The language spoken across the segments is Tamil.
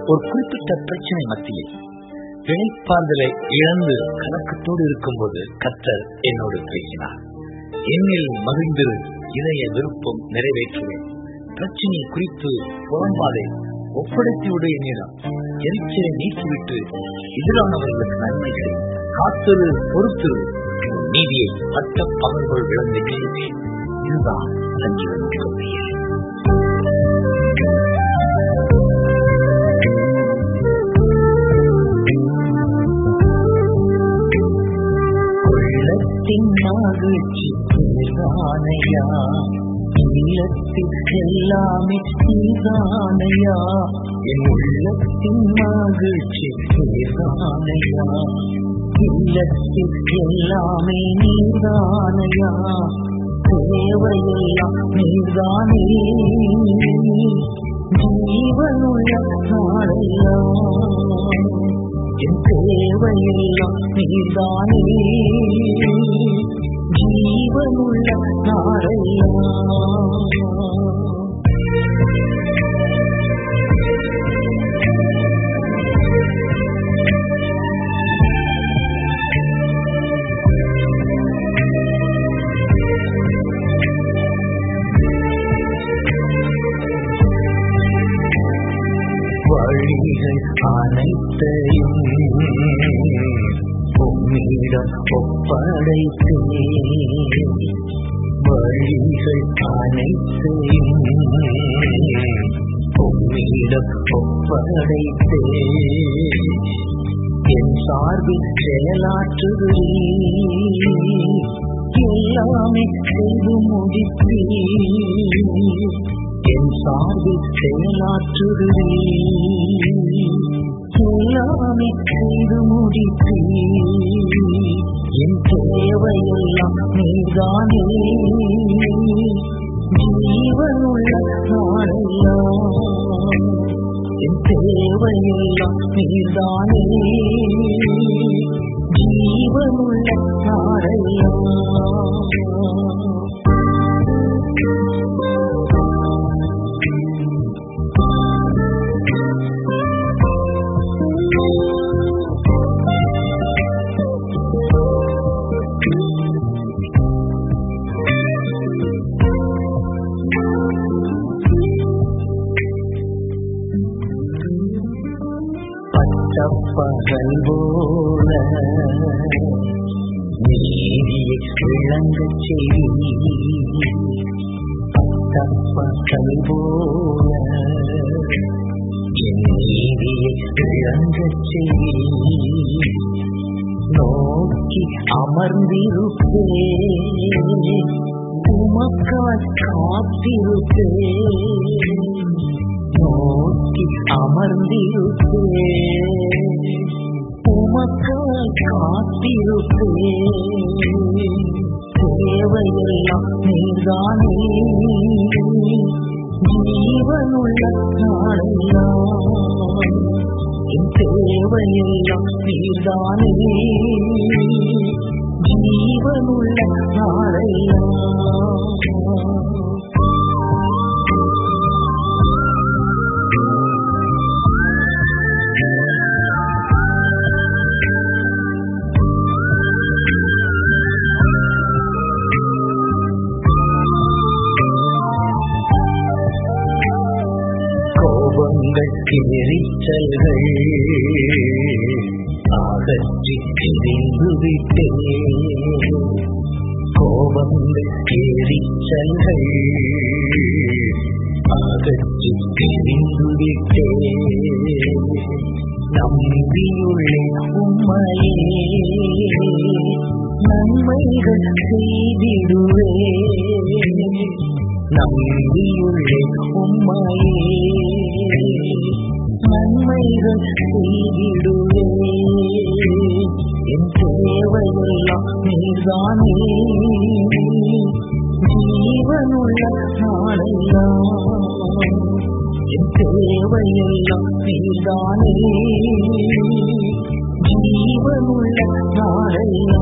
ஒரு குறிப்பிட்ட பிரச்சனை மத்தியில் இணைப்பார்தலை இழந்து கலக்கத்தோடு இருக்கும்போது கர்த்தர் என்னோடு பேசினார். என்னில் மகிழ்ந்திரு, இதய விருப்பம் நிறைவேற்றுவேன். பிரச்சனை குறித்து புறம்பாதை ஒப்படைத்துவிடு. என்னிடம் எரிச்சலை நீக்கிவிட்டு எதிரானவர்களுக்கு நன்மைகளை காத்திரு, பொறுத்திரு. நீதியை பட்ட பகல்கள் விளங்கி செய்வேன். இதுதான் சங்கீதம். மகிழ்ச்சி நீதானையா, இல்லத்தில் எல்லாமே நீதானையா, என் உள்ளத்தின் மகிழ்ச்சி நீதானையா, இல்லத்தில் எல்லாமே நீதானையா, தேவையெல்லாம் நீதானே, ஜீவனுள்ள நாடையா, என் தேவையெல்லாம் நீதானே, ஜீவனுள்ள நாடையா. வழிகள் அனைத்தையும் உம்மிடம் ஒப்படைத்தேன், வழிகள் அனைத்தையும் உம்மிடம் ஒப்படைத்தேன், என் சார்பில் செயலாற்றுகிறீர், எல்லாமே செய்து முடித்தீர், என் சார்பில் செயலாற்றுகிறீர், எல்லாமே செய்து முடித்தீர், என் தேவையெல்லாம் நீதானே, ஜீவனுள்ள நாடையா, என் தேவையெல்லாம் நீதானே, ஜீவனுள்ள நாடையா. பகல் போல நீதியை விளங்கச் செய்வீர், பகல் போல என் நீதியை விளங்கச் செய்வீர், நோக்கி அமர்ந்திருப்பேன், உமக்காய் காத்திருப்பேன், நோக்கி அமர்ந்திருப்பேன், உமக்காய் காத்திருப்பேன், தேவையெல்லாம் நீதானே, ஜீவனுள்ள நாடையா, என் தேவையெல்லாம் நீதானே, ஜீவனுள்ள நாடையா. எரிச்சல்கள் அகற்றி தெரிந்து விட்டேன், கோபங்கள் எரிச்சல்கள் அகற்றி தெரிந்து விட்டேன், நம்பியுள்ளே உம்மையே நன்மைகள் செய்திடுவேன், நம்பியுள்ளே உம்மையே நன்மைகள் செய்திடுவேன், என் தேவையெல்லாம் நீதானே, ஜீவனுள்ள நாடையா, என் தேவையெல்லாம் நீதானே, ஜீவனுள்ள நாடையா.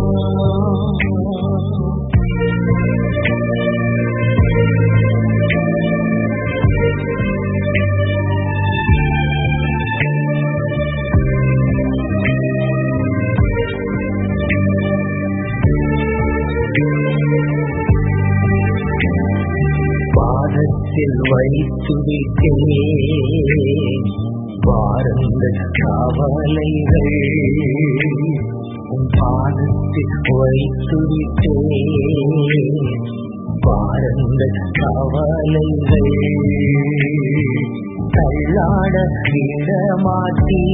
வைத்து விட்டேன் வாரந்த கவலைகள் உன் பாதத்தில் வைத்து விட்டேன் வாரந்த கவலைகள் தள்ளாட விடமாட்டீ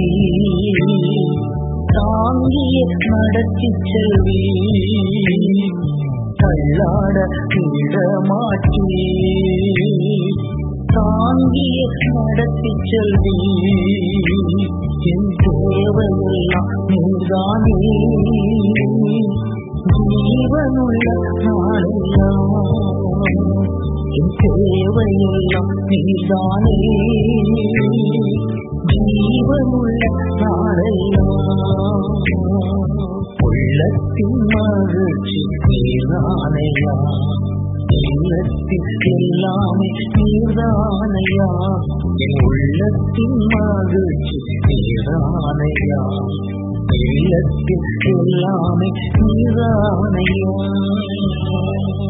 தாங்கிய நடத்தி செல்வி தள்ளாட விடமாட்டீ தாங்கிய நடத்தி செல்வி என் தேவையெல்லாம் நீதானே ஜீவனுள்ள நாளெல்லாம் என் தேவையெல்லாம் நீதானே ஜீவனுள்ள நாளெல்லாம் உள்ளத்தின் மகிழ்ச்சி நீதானையா இல்லத்தில் எல்லாமே நீதானையா என் உள்ளத்தின் மகிழ்ச்சி நீதானையா இல்லத்தில் எல்லாமே நீதானையா